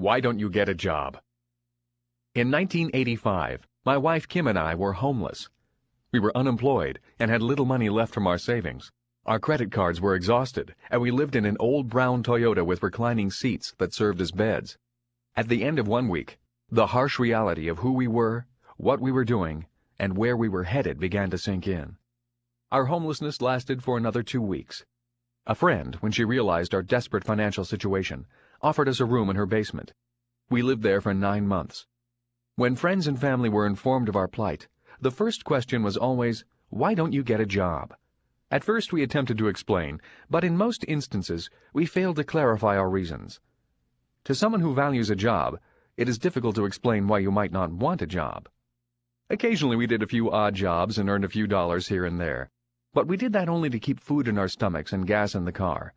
Why don't you get a job? In 1985, my wife Kim and I were homeless. We were unemployed and had little money left from our savings. Our credit cards were exhausted, and we lived in an old brown Toyota with reclining seats that served as beds. At the end of 1 week, the harsh reality of who we were, what we were doing, and where we were headed began to sink in. Our homelessness lasted for another 2 weeks. A friend, when she realized our desperate financial situation, offered us a room in her basement. We lived there for 9 months. When friends and family were informed of our plight, the first question was always, "Why don't you get a job?" At first we attempted to explain, but in most instances we failed to clarify our reasons. To someone who values a job, it is difficult to explain why you might not want a job. Occasionally we did a few odd jobs and earned a few dollars here and there, but we did that only to keep food in our stomachs and gas in the car.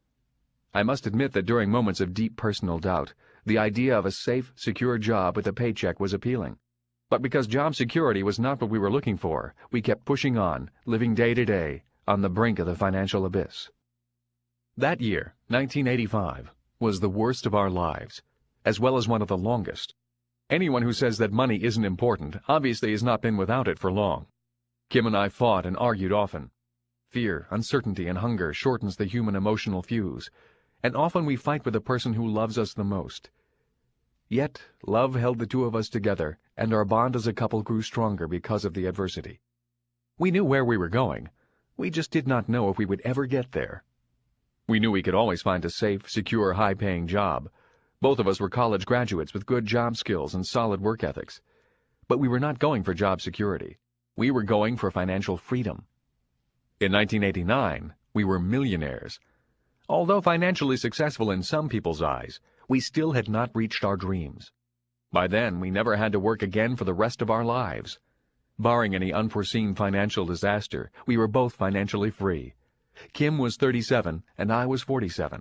I must admit that during moments of deep personal doubt, the idea of a safe, secure job with a paycheck was appealing. But because job security was not what we were looking for, we kept pushing on, living day to day, on the brink of the financial abyss. That year, 1985, was the worst of our lives, as well as one of the longest. Anyone who says that money isn't important obviously has not been without it for long. Kim and I fought and argued often. Fear, uncertainty, and hunger shortens the human emotional fuse, and often we fight with the person who loves us the most. Yet, love held the two of us together, and our bond as a couple grew stronger because of the adversity. We knew where we were going. We just did not know if we would ever get there. We knew we could always find a safe, secure, high-paying job. Both of us were college graduates with good job skills and solid work ethics. But we were not going for job security. We were going for financial freedom. In 1989, we were millionaires. Although financially successful in some people's eyes, we still had not reached our dreams. By then, we never had to work again for the rest of our lives. Barring any unforeseen financial disaster, we were both financially free. Kim was 37 and I was 47.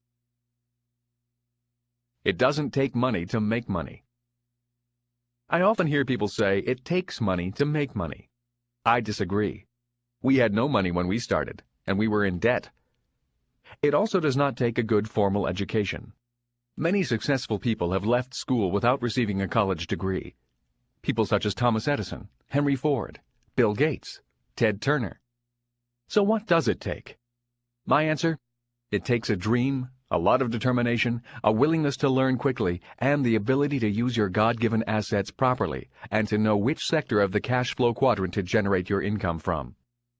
It doesn't take money to make money. I often hear people say it takes money to make money. I disagree. We had no money when we started, and we were in debt. It also does not take a good formal education. Many successful people have left school without receiving a college degree. People such as Thomas Edison, Henry Ford, Bill Gates, Ted Turner. So what does it take? My answer? It takes a dream, a lot of determination, a willingness to learn quickly, and the ability to use your God-given assets properly, and to know which sector of the cash flow quadrant to generate your income from.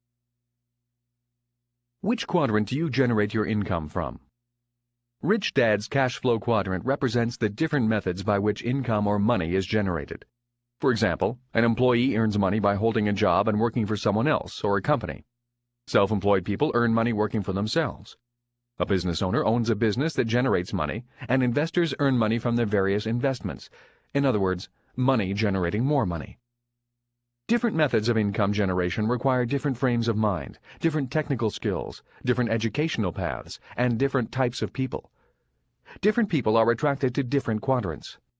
Which quadrant do you generate your income from? Rich Dad's cash flow quadrant represents the different methods by which income or money is generated. For example, an employee earns money by holding a job and working for someone else or a company. Self-employed people earn money working for themselves. A business owner owns a business that generates money, and investors earn money from their various investments. In other words, money generating more money. Different methods of income generation require different frames of mind, different technical skills, different educational paths, and different types of people. Different people are attracted to different quadrants.